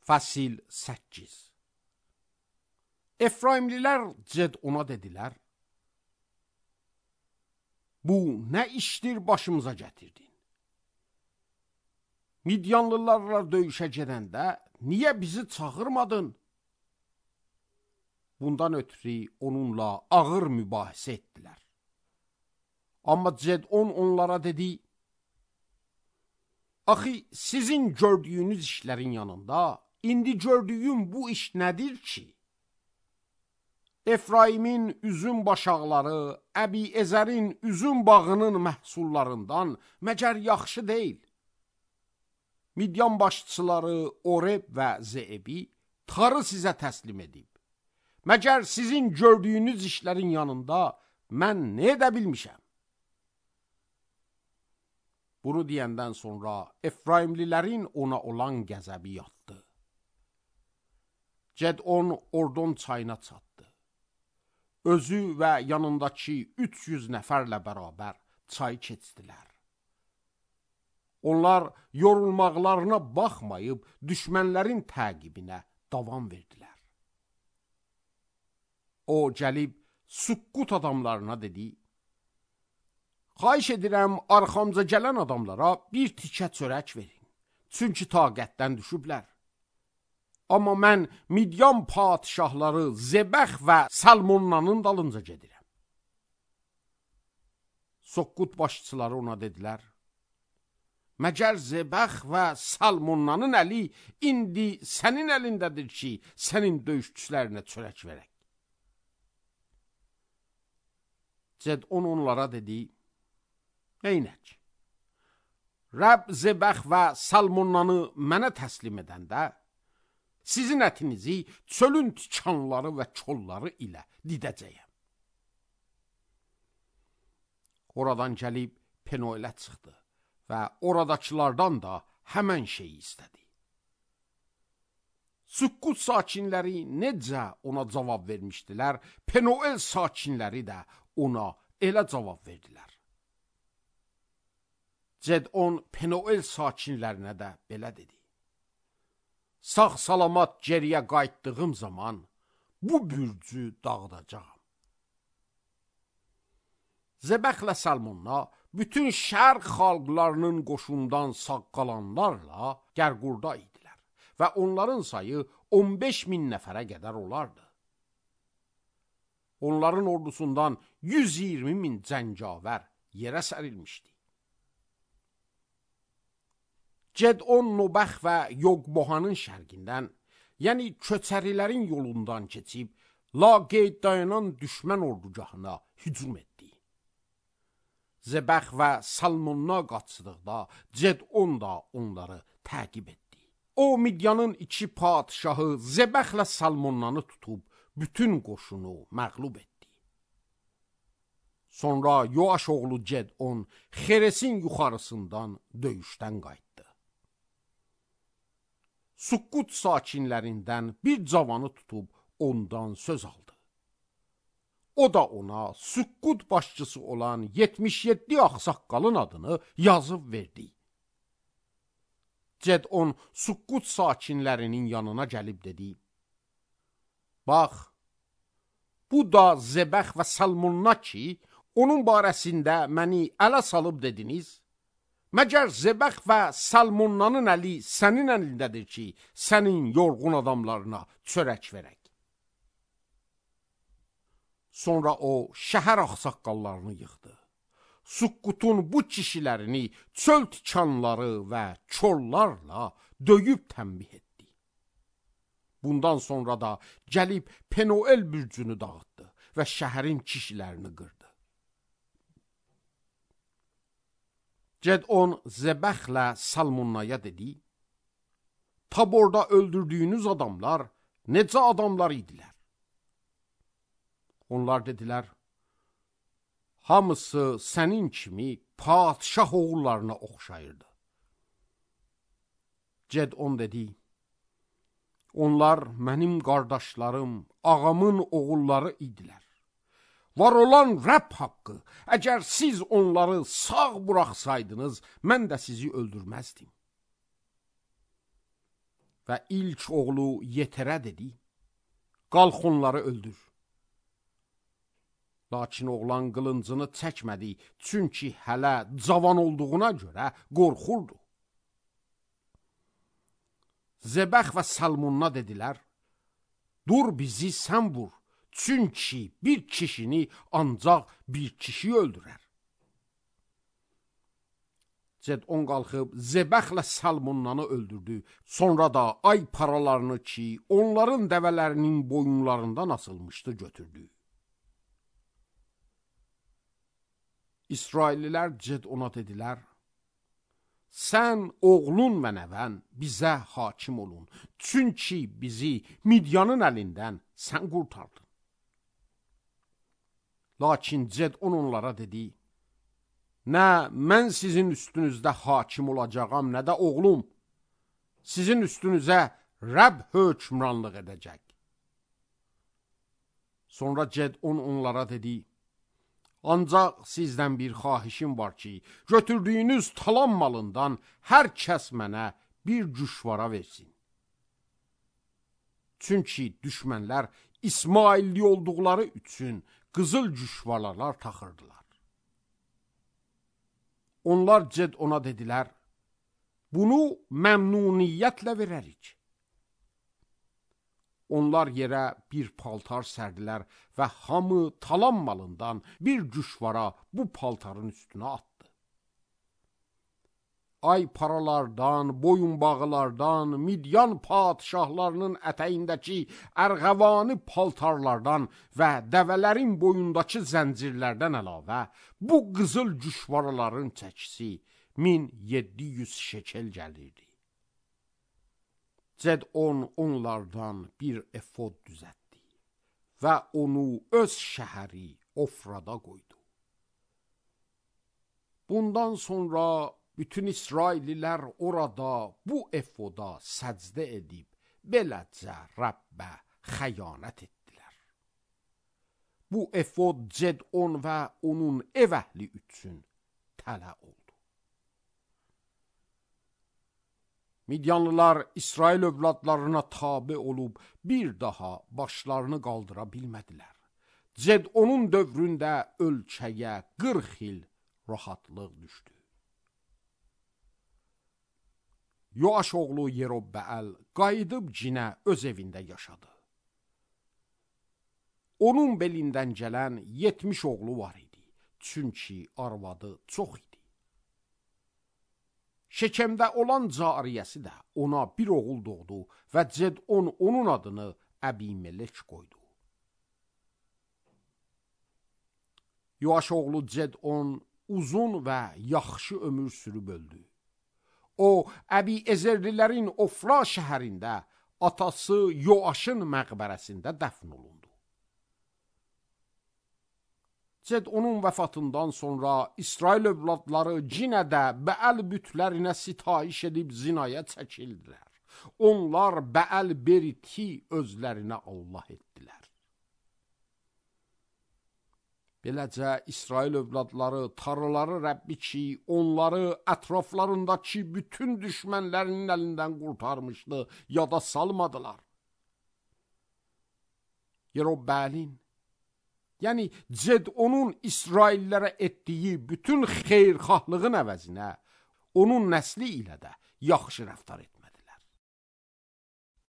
Fəsil 8. Efraimlilər Cedona dedilər, bu nə işdir başımıza gətirdin? Midyanlılarla döyüşə gedəndə niyə bizi çağırmadın? Bundan ötürü onunla ağır mübahisə etdilər. Amma Cedon onlara dedi, axı sizin gördüyünüz işlərin yanında indi gördüyüm bu iş nədir ki? Efraimin üzüm başaqları, Əbi-Ezərin üzüm bağının məhsullarından məgər yaxşı deyil? Midyan başçıları Oreb və Zeebi tarı sizə təslim edib. Məgər sizin gördüyünüz işlərin yanında mən nə edə bilmişəm? Bunu deyəndən sonra Efraimlilərin ona olan qəzəbi yatdı. Cedon Ordon çayına çatdı. Özü və yanındakı 300 nəfərlə bərabər çay keçdilər. Onlar yorulmaqlarına baxmayıb düşmənlərin təqibinə davam verdilər. O gəlib Sukkut adamlarına dedi, xahiş edirəm arxamca gələn adamlara bir tikə çörək verin, çünki taqətdən düşüblər. Amma mən Midyan padişahları Zebəx və Salmonnanın dalınca gedirəm. Sukkut başçıları ona dedilər, məgər Zebəx və Salmonnanın əli indi sənin əlindədir ki, sənin döyüşçülərinə çörək verək. Cedon onlara dedi, neynək? Rəbb Zebəx və Salmonnanı mənə təslim edəndə, sizin ətinizi çölün tikanları və çolları ilə didəcəyəm. Oradan gəlib Penuelə çıxdı və oradakılardan da həmən şeyi istədi. Sukkut sakinləri necə ona cavab vermişdilər, Penuel sakinləri də ona elə cavab verdilər. Cedon Penuel sakinlərinə də belə dedi. Sağ-salamat geriyə qayıtdığım zaman bu bürcü dağıdacağam. Zebəxlə Salmonna bütün şərq xalqlarının qoşundan sağ qalanlarla Gərqurda idilər və onların sayı 15.000 nəfərə qədər olardı. Onların ordusundan 120.000 cəngavər yerə sərilmişdi. Cedon Nobəx və Yogbohanın şərqindən, yəni köçərilərin yolundan keçib, laqeyd dayanan düşmən ordugahına hücum etdi. Zebəx və Salmonna qaçdıqda Cedon da onları təqib etdi. O, Midyanın iki padişahı Zebəxlə Salmonnanı tutub, bütün qoşunu məğlub etdi. Sonra Yoaş oğlu Cedon Xeresin yuxarısından döyüşdən qayıtdı. Sukkut sakinlərindən bir cavanı tutub ondan söz aldı. O da ona Sukkut başçısı olan 77 ağsaqqalın adını yazıb verdi. Cedon Sukkut sakinlərinin yanına gəlib dedi, bax, bu da Zebəx və Salmonna ki, onun barəsində məni ələ salıb dediniz, məgər Zebəx və Salmonnanın əli sənin əlindədir ki, sənin yorğun adamlarına çörək verək. Sonra o, şəhər ağsaqqallarını yığdı. Sukkutun bu kişilərini çöl tikanları və çollarla döyüb tənbih etdi. Bundan sonra da gəlib Penuel bürcünü dağıtdı və şəhərin kişilərini qırdı. Cedon Zebəxlə Salmonnaya dedi, Taborda öldürdüyünüz adamlar necə adamlar idilər? Onlar dedilər, hamısı sənin kimi padişah oğullarına oxşayırdı. Cedon dedi, onlar mənim qardaşlarım, ağamın oğulları idilər. Var olan Rəbb haqqı, əgər siz onları sağ buraxsaydınız, mən də sizi öldürməzdim. və ilk oğlu Yeterə dedi, qalx onları öldür. Lakin oğlan qılıncını çəkmədi, çünki hələ cavan olduğuna görə qorxurdu. Zebəx və Salmunna dedilər, dur bizi sən vur, çünki bir kişini ancaq bir kişi öldürər. Cedon qalxıb Zebəxlə Salmunnanı öldürdü. Sonra da ay paralarını ki, onların dəvələrinin boyunlarından asılmışdı, götürdü. İsraillilər Cedona dedilər, sən oğlun və nəvən bizə hakim olun, çünki bizi Midyanın əlindən sən qurtardın. Lakin Cedon onlara dedi, nə mən sizin üstünüzdə hakim olacağam, nə də oğlum sizin üstünüzə Rəbb hökmranlıq edəcək. Sonra Cedon onlara dedi, ancaq sizdən bir xahişim var ki, götürdüyünüz talan malından hər kəs mənə bir cüşvara versin. Çünki düşmənlər İsmailli olduqları üçün qızıl cüşvaralar taxırdılar. Onlar Cedona dedilər, bunu məmnuniyyətlə verərik. Onlar yerə bir paltar sərdilər və hamı talan malından bir cüşvara bu paltarın üstünə atdı. Ay paralardan, boyunbağılardan, Midyan padişahlarının ətəyindəki ərğəvani paltarlardan və dəvələrin boyundakı zəncirlərdən əlavə, bu qızıl cüşvaraların çəkisi 1700 şekel gəlirdi. Cedon onlardan bir efod düzəltdi və onu öz şəhəri Ofrada qoydu. Bundan sonra bütün İsraillilər orada bu efoda səcdə edib, beləcə Rəbbə xəyanət etdilər. Bu efod Cedon və onun ev əhli üçün tələ oldu. Midyanlılar İsrail övladlarına tabe olub bir daha başlarını qaldıra bilmədilər. Cedonun dövründə ölkəyə 40 il rahatlıq düşdü. Yoaş oğlu Yerobbəəl qayıdıb cinə öz evində yaşadı. Onun belindən gələn 70 oğlu var idi, çünki arvadı çox idi. Şekemdə olan cariyəsi də ona bir oğul doğdu və Cedon onun adını Əbimelek qoydu. Yoaş oğlu Cedon uzun və yaxşı ömür sürüb öldü. O, Əbiezerlilərin Ofra şəhərində atası Yoaşın məqbərəsində dəfn olundu. Cedonun vəfatından sonra İsrail övladları cinə də Bəəl bütlərinə sitayiş edib zinaya çəkildilər. Onlar Bəəl Beriti özlərinə Allah etdilər. Beləcə İsrail övladları tarlaları Rəbbi ki, onları ətraflarındakı bütün düşmənlərinin əlindən qurtarmışdı, yada salmadılar. Yerobbəəlin, yəni Cedonun İsraillərə etdiyi bütün xeyrxahlığın əvəzinə onun nəsli ilə də yaxşı rəftar etmişdi.